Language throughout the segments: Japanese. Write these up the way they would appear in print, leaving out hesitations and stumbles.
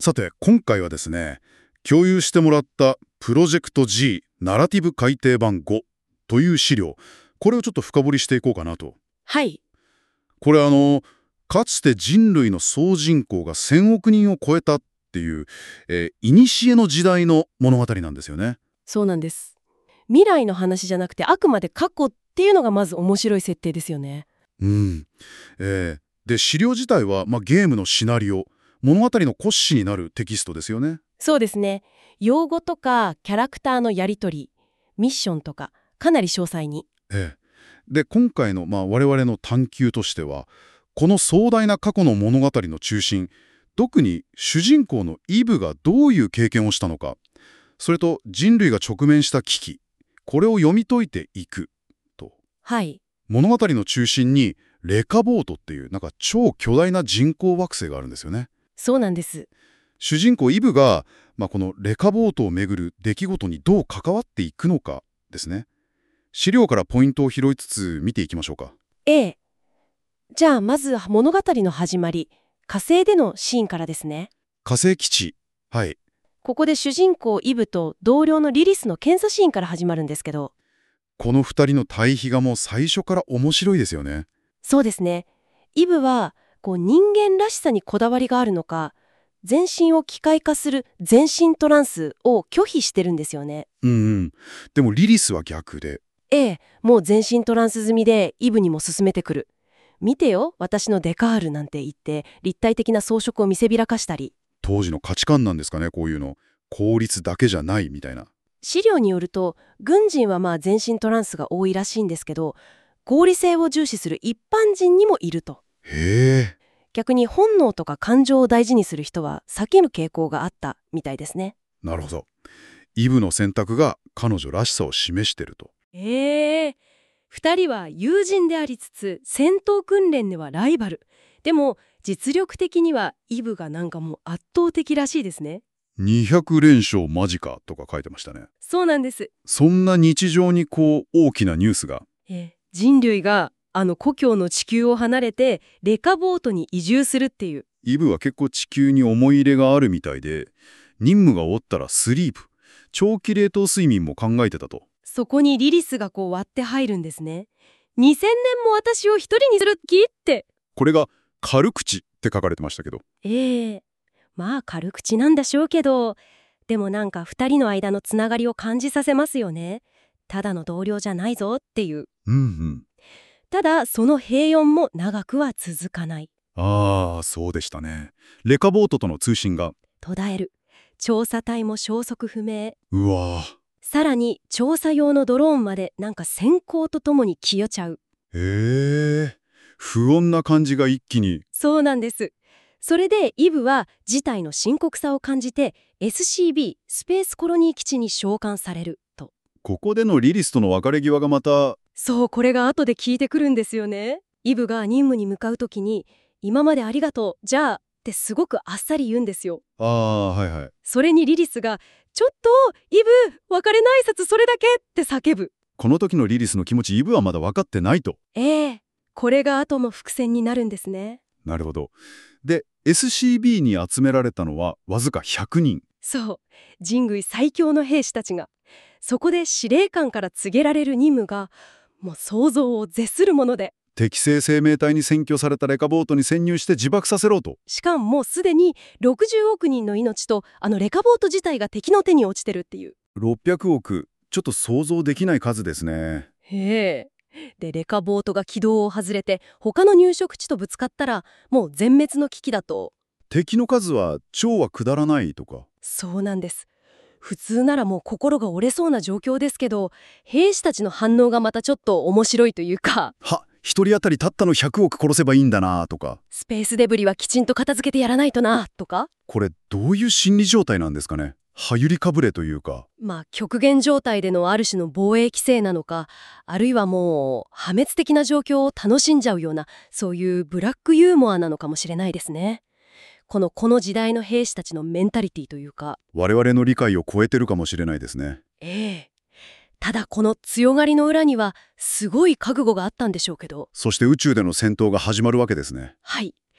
さて、今回はですね、共有してもらったプロジェクト G ナラティブ改訂版5という資料、これをちょっと深掘りしていこうかなと。 はい。 これかつて人類の総人口が1000億人を超えたっていう、古の時代の物語なんですよね。 そうなんです。未来の話じゃなくてあくまで過去っていうのがまず面白い設定ですよね。 うん。で、資料自体は、ゲームのシナリオ、物語の骨子になるテキストですよね。 そうですね。用語とかキャラクターのやりとり、ミッションとかかなり詳細に。 で、今回の、我々の探求としては、この壮大な過去の物語の中心、特に主人公のイブがどういう経験をしたのか、それと人類が直面した危機、これを読み解いていくと。 はい。 物語の中心にレカボートっていう超巨大な人工惑星があるんですよね。 そうなんです。 主人公イブが、このレカボートをめぐる出来事にどう関わっていくのかですね。資料からポイントを拾いつつ見ていきましょうか。 ええ。じゃあまず物語の始まり、火星でのシーンからですね。 火星基地。はい。 ここで主人公イブと同僚のリリスの検査シーンから始まるんですけど。 この二人の対比がもう最初から面白いですよね。 そうですね。イブは人間らしさにこだわりがあるのか、全身を機械化する全身トランスを拒否してるんですよね。 うんうん。でもリリスは逆で。 ええ、もう全身トランス済みでイブにも勧めてくる。見てよ、私のデカールなんて言って立体的な装飾を見せびらかしたり。 当時の価値観なんですかね、こういうの。効率だけじゃないみたいな。 資料によると、軍人は全身トランスが多いらしいんですけど、合理性を重視する一般人にもいると。 へえ。 逆に本能とか感情を大事にする人は避ける傾向があったみたいですね。 なるほど。イブの選択が彼女らしさを示してると。 二人は友人でありつつ戦闘訓練ではライバル。でも実力的にはイブがもう圧倒的らしいですね。 200連勝間近とか書いてましたね。 そうなんです。 そんな日常に大きなニュースが。 人類が故郷の地球を離れてレカボートに移住するっていう。 イブは結構地球に思い入れがあるみたいで、任務が終わったらスリープ、長期冷凍睡眠も考えてたと。 そこにリリスが割って入るんですね。2000年も私を一人にする気って。 これが軽口って書かれてましたけど。 軽口なんでしょうけど、でも二人の間のつながりを感じさせますよね。ただの同僚じゃないぞっていう。 うんうん。 ただその平穏も長くは続かない。 ああ、そうでしたね。レカボートとの通信が。 途絶える。調査隊も消息不明。 うわー。 さらに調査用のドローンまで閃光とともに消えちゃう。 へえ。不穏な感じが一気に。 そうなんです。それでイブは事態の深刻さを感じて SCB スペースコロニー基地に召喚されると。 ここでのリリスとの別れ際がまた。 そう、これが後で聞いてくるんですよね。イブが任務に向かうときに今までありがとう、じゃあってすごくあっさり言うんですよ。 ああ、はいはい。 それにリリスがちょっとイブ別れの挨拶それだけって叫ぶ。 この時のリリスの気持ち、イブはまだ分かってないと。 これが後の伏線になるんですね。 なるほど。で、SCB に集められたのはわずか100人。 そう、人類最強の兵士たちが。そこで司令官から告げられる任務がもう想像を絶するもので、 適正生命体に占拠されたレカボートに潜入して自爆させろと。 しかももうすでに60億人の命とレカボート自体が敵の手に落ちてるっていう。 600億。ちょっと想像できない数ですね。 でレカボートが軌道を外れて他の入植地とぶつかったらもう全滅の危機だと。 敵の数は超は下らないとか。 そうなんです。普通ならもう心が折れそうな状況ですけど、兵士たちの反応がまたちょっと面白いというか。 一人当たりたったの100億殺せばいいんだなとか。 スペースデブリはきちんと片付けてやらないとなとか。 これどういう心理状態なんですかね。はゆりかぶれというか。 極限状態でのある種の防衛規制なのか、あるいはもう破滅的な状況を楽しんじゃうような、そういうブラックユーモアなのかもしれないですね。この時代の兵士たちのメンタリティというか。 我々の理解を超えてるかもしれないですね。 ただこの強がりの裏にはすごい覚悟があったんでしょうけど。 そして宇宙での戦闘が始まるわけですね。 はい。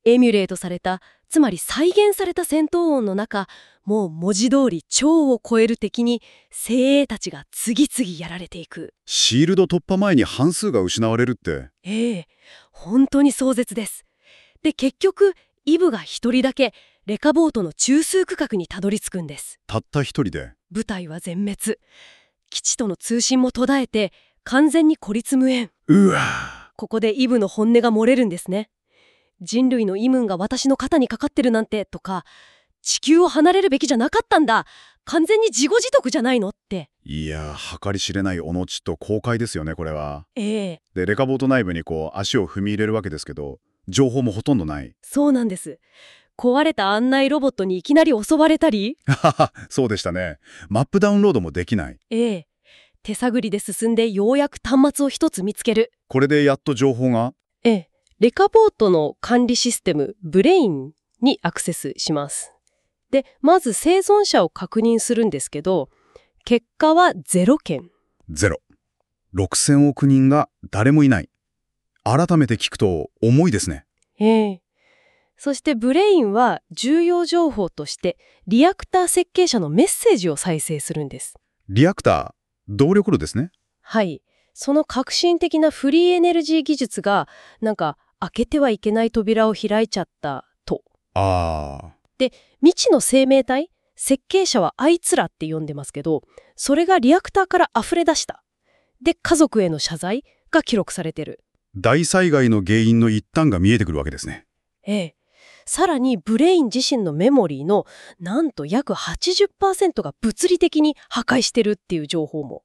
エミュレートされた、つまり再現された戦闘音の中、もう文字通り超を超える敵に精鋭たちが次々やられていく。 シールド突破前に半数が失われるって。 本当に壮絶です。で、結局、イブが一人だけレカボートの中枢区画にたどり着くんです。 たった一人で。 部隊は全滅。基地との通信も途絶えて、完全に孤立無縁。 うわ。 ここでイブの本音が漏れるんですね。人類のイムンが私の肩にかかってるなんてとか、地球を離れるべきじゃなかったんだ、完全に自業自得じゃないのって。 いやー、計り知れないおのちと後悔ですよね、これは。 で、 レカボート内部に足を踏み入れるわけですけど、情報もほとんどない。 そうなんです。壊れた案内ロボットにいきなり襲われたりそうでしたね。マップダウンロードもできない。 手探りで進んでようやく端末を一つ見つける。 これでやっと情報が。 レカボートの管理システムブレインにアクセスします。で、まず生存者を確認するんですけど、結果は0件。 0。6000億人が誰もいない。改めて聞くと重いですね。 そしてブレインは重要情報としてリアクター設計者のメッセージを再生するんです。 リアクター、動力炉ですね。 はい。その革新的なフリーエネルギー技術が開けてはいけない扉を開いちゃったと。で、未知の生命体、設計者はあいつらって呼んでますけど、それがリアクターから溢れ出した。で、家族への謝罪が記録されてる。 大災害の原因の一端が見えてくるわけですね。 さらにブレイン自身のメモリーのなんと約 80% が物理的に破壊してるっていう情報も。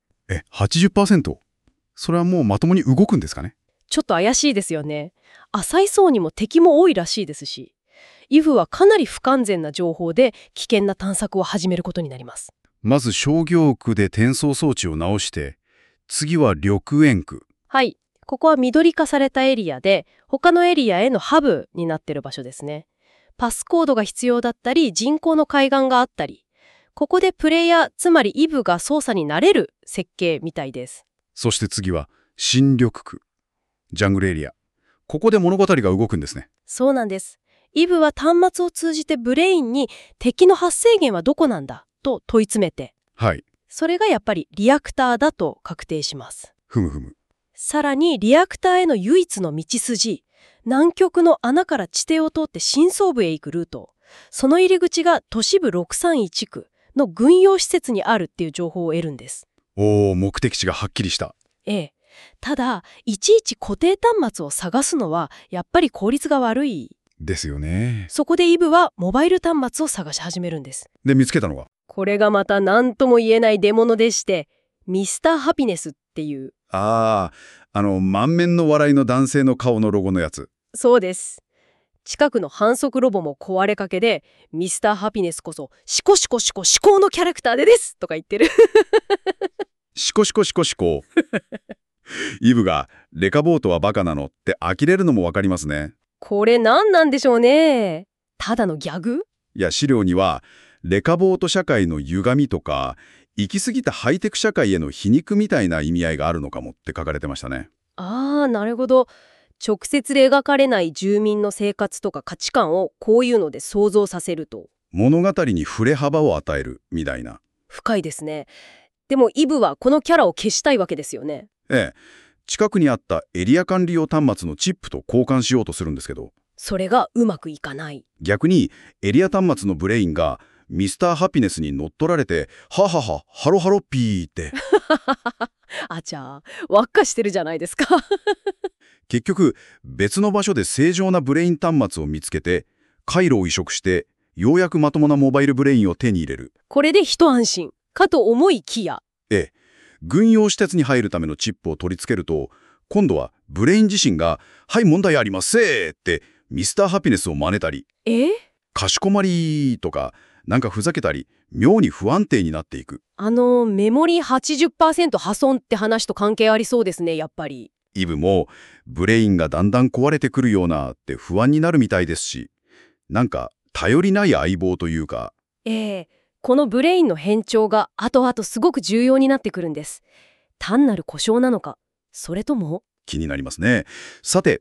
80%？ それはもうまともに動くんですかね？ ちょっと怪しいですよね。浅い層にも敵も多いらしいですし、イフはかなり不完全な情報で危険な探索を始めることになります。 まず商業区で転送装置を直して、次は緑園区。 はい。ここは緑化されたエリアで、他のエリアへのハブになってる場所ですね。パスコードが必要だったり、人工の海岸があったり、ここでプレイヤー、つまりイブが操作になれる設計みたいです。 そして次は新緑区。ジャングルエリア。ここで物語が動くんですね。 そうなんです。イブは端末を通じてブレインに敵の発生源はどこなんだと問い詰めて、それがやっぱりリアクターだと確定します。さらにリアクターへの唯一の道筋、南極の穴から地底を通って深層部へ行くルート、その入り口が都市部631区の軍用施設にあるっていう情報を得るんです。 目的地がはっきりした。 ただ、いちいち固定端末を探すのはやっぱり効率が悪い。 ですよね。 そこでイブはモバイル端末を探し始めるんです。 で、見つけたのがこれがまた何とも言えない出物でして、ミスターハピネスっていう。 満面の笑いの男性の顔のロゴのやつ。 そうです。近くの反則ロボも壊れかけで、ミスターハピネスこそシコシコシコ至高のキャラクターですとか言ってる。 シコシコシコシコ。イブがレカボートはバカなのって呆れるのもわかりますね。 これ何なんでしょうね。ただのギャグ？ いや、資料にはレカボート社会の歪みとか行き過ぎたハイテク社会への皮肉みたいな意味合いがあるのかもって書かれてましたね。 なるほど。直接で描かれない住民の生活とか価値観をこういうので想像させると。 物語に触れ幅を与えるみたいな。 深いですね。でもイブはこのキャラを消したいわけですよね。 近くにあったエリア管理用端末のチップと交換しようとするんですけど、 それがうまくいかない。 逆にエリア端末のブレインがミスターハピネスに乗っ取られて、ははは、ハロハロピーって。 じゃあ、輪っかしてるじゃないですか。 結局、別の場所で正常なブレイン端末を見つけて、回路を移植して、ようやくまともなモバイルブレインを手に入れる。 これで一安心かと思いきや。 軍用施設に入るためのチップを取り付けると、今度はブレイン自身が、はい、問題ありませんってミスターハピネスを真似たり、かしこまりとか、なんかふざけたり、妙に不安定になっていく。 メモリ 80% 破損って話と関係ありそうですね、やっぱり。 イブも、ブレインがだんだん壊れてくるようなって不安になるみたいですし、なんか頼りない相棒というか。 このブレインの変調が後々すごく重要になってくるんです。単なる故障なのか、それとも？ 気になりますね。さて、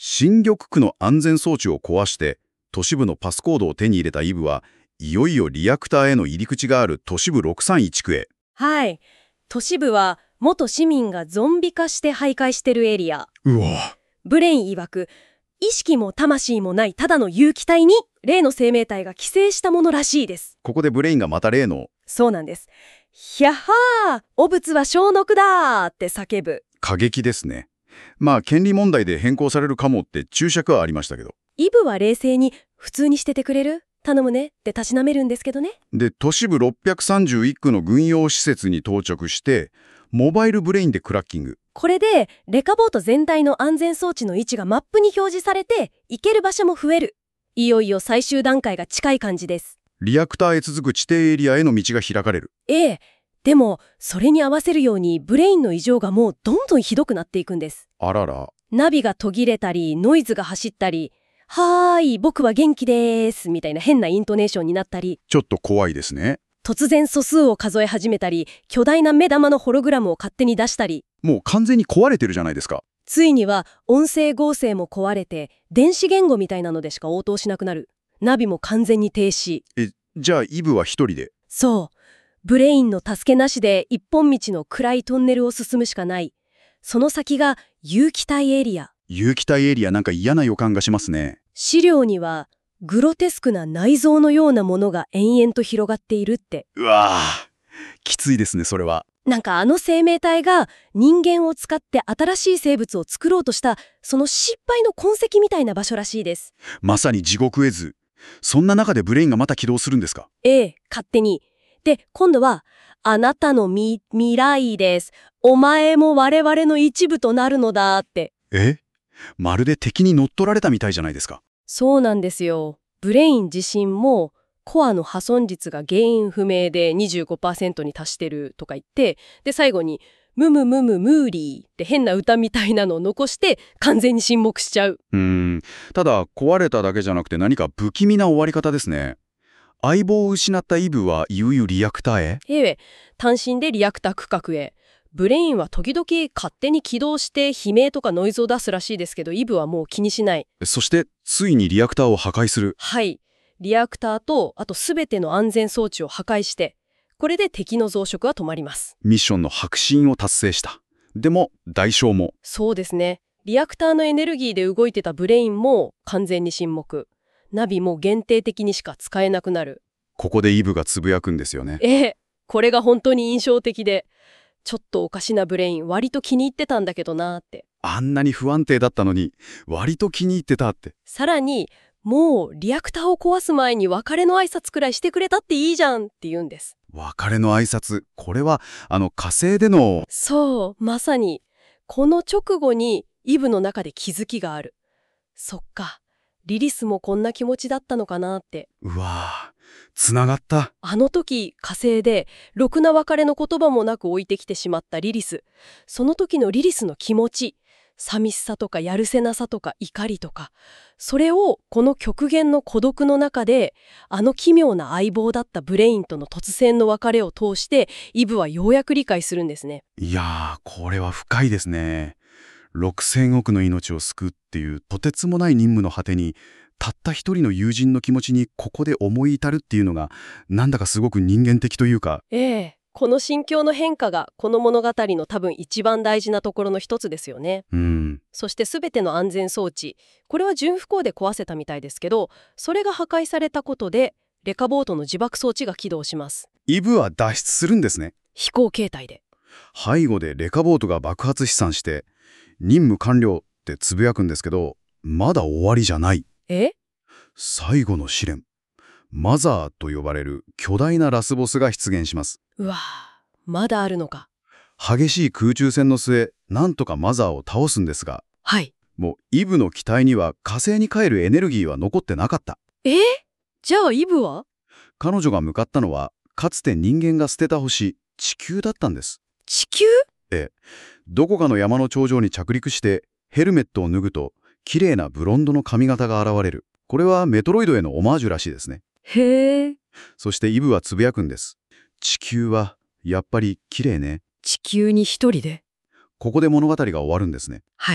新緑区の安全装置を壊して都市部のパスコードを手に入れたイブはいよいよリアクターへの入り口がある都市部631区へ。 はい。都市部は元市民がゾンビ化して徘徊してるエリア。 うわ。 ブレイン曰く、意識も魂もないただの有機体に例の生命体が寄生したものらしいです。 ここでブレインがまた例のそうなんです。ひゃっはー、汚物は消毒だーって叫ぶ。 過激ですね。まあ権利問題で変更されるかもって注釈はありましたけど。 イブは冷静に普通にしててくれる？頼むねってたしなめるんですけどね。 で、都市部631区の軍用施設に到着してモバイルブレインでクラッキング。 これでレカボート全体の安全装置の位置がマップに表示されて行ける場所も増える。いよいよ最終段階が近い感じです。 リアクターへ続く地底エリアへの道が開かれる。 ええ。でもそれに合わせるようにブレインの異常がもうどんどんひどくなっていくんです。 あらら。 ナビが途切れたりノイズが走ったり、はーい僕は元気でーすみたいな変なイントネーションになったり、 ちょっと怖いですね。 突然素数を数え始めたり、巨大な目玉のホログラムを勝手に出したり、 もう完全に壊れてるじゃないですか。 ついには音声合成も壊れて電子言語みたいなのでしか応答しなくなる。ナビも完全に停止。 じゃあイブは一人で。 そう。ブレインの助けなしで一本道の暗いトンネルを進むしかない。その先が有機体エリア。 有機体エリアなんか嫌な予感がしますね。 資料にはグロテスクな内臓のようなものが延々と広がっているって。 うわぁ。きついですね、それは。 なんかあの生命体が人間を使って新しい生物を作ろうとしたその失敗の痕跡みたいな場所らしいです。 まさに地獄絵図。そんな中でブレインがまた起動するんですか？ ええ、勝手に。で、今度はあなたの未来です。お前も我々の一部となるのだって。 まるで敵に乗っ取られたみたいじゃないですか。 そうなんですよ。ブレイン自身もコアの破損率が原因不明で 25% に達してるとか言って、で最後にムムムムムーリーって変な歌みたいなのを残して完全に沈黙しちゃう。 ただ壊れただけじゃなくて何か不気味な終わり方ですね。相棒を失ったイブはいよいよリアクターへ。 単身でリアクター区画へ。ブレインは時々勝手に起動して悲鳴とかノイズを出すらしいですけど、イブはもう気にしない。 そしてついにリアクターを破壊する。 はい。リアクターとあと全ての安全装置を破壊して、これで敵の増殖は止まります。 ミッションの迫真を達成した。でも代償も。 そうですね。リアクターのエネルギーで動いてたブレインも完全に沈黙。ナビも限定的にしか使えなくなる。 ここでイブがつぶやくんですよね。 これが本当に印象的で、ちょっとおかしなブレイン割と気に入ってたんだけどなーって。 あんなに不安定だったのに割と気に入ってたって。 さらにもうリアクターを壊す前に別れの挨拶くらいしてくれたっていいじゃんって言うんです。 別れの挨拶、これは火星での。 そう、まさにこの直後にイブの中で気づきがある。そっか、リリスもこんな気持ちだったのかなって。 うわぁ、つながった。 あの時火星でろくな別れの言葉もなく置いてきてしまったリリス。その時のリリスの気持ち、寂しさとかやるせなさとか怒りとか、それをこの極限の孤独の中であの奇妙な相棒だったブレインとの突然の別れを通してイブはようやく理解するんですね。 いやー、これは深いですね。6000億の命を救うっていうとてつもない任務の果てにたった一人の友人の気持ちにここで思い至るっていうのがなんだかすごく人間的というか。 この心境の変化がこの物語の多分一番大事なところの一つですよね。そして全ての安全装置、これは順不幸で壊せたみたいですけど、それが破壊されたことでレカボートの自爆装置が起動します。 イブは脱出するんですね。 飛行形態で。 背後でレカボートが爆発飛散して任務完了ってつぶやくんですけど、まだ終わりじゃない。最後の試練、マザーと呼ばれる巨大なラスボスが出現します。 うわぁ、まだあるのか。 激しい空中戦の末、なんとかマザーを倒すんですが、もうイブの機体には火星に帰るエネルギーは残ってなかった。 じゃあイブは？ 彼女が向かったのは、かつて人間が捨てた星、地球だったんです。 地球？ どこかの山の頂上に着陸してヘルメットを脱ぐと綺麗なブロンドの髪型が現れる。これはメトロイドへのオマージュらしいですね。そしてイブはつぶやくんです。地球はやっぱり綺麗ね。 地球に一人で？ ここで物語が終わるんですね。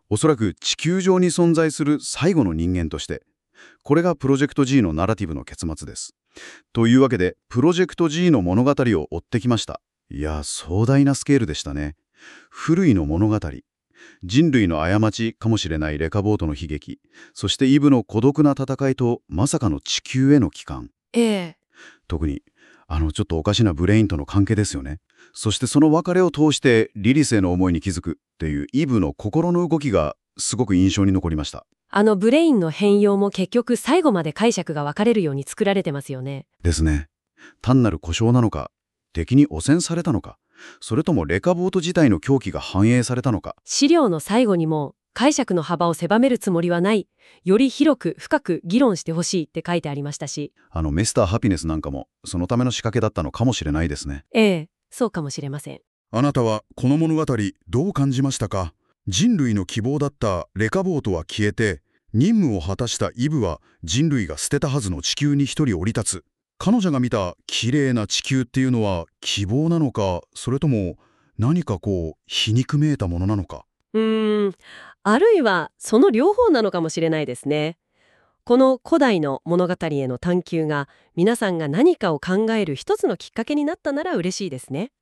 おそらく地球上に存在する最後の人間として。これがプロジェクト G のナラティブの結末です。というわけで、プロジェクト G の物語を追ってきました。いや、壮大なスケールでしたね。古いの物語。人類の過ちかもしれないレカボートの悲劇。そしてイブの孤独な戦いとまさかの地球への帰還。 ええ。 特に、ちょっとおかしなブレインとの関係ですよね。そしてその別れを通してリリスへの思いに気づくっていうイブの心の動きがすごく印象に残りました。 ブレインの変容も結局最後まで解釈が分かれるように作られてますよね。 ですね。単なる故障なのか、敵に汚染されたのか、それともレカボート自体の狂気が反映されたのか。 資料の最後にも解釈の幅を狭めるつもりはない、より広く深く議論してほしいって書いてありましたし、 メスターハピネスなんかもそのための仕掛けだったのかもしれないですね。 ええ、そうかもしれません。 あなたはこの物語どう感じましたか？人類の希望だったレカボートは消えて、任務を果たしたイブは人類が捨てたはずの地球に一人降り立つ。彼女が見た綺麗な地球っていうのは希望なのか、それとも何か皮肉めいたものなのか。 あるいはその両方なのかもしれないですね。この古代の物語への探求が皆さんが何かを考える一つのきっかけになったなら嬉しいですね。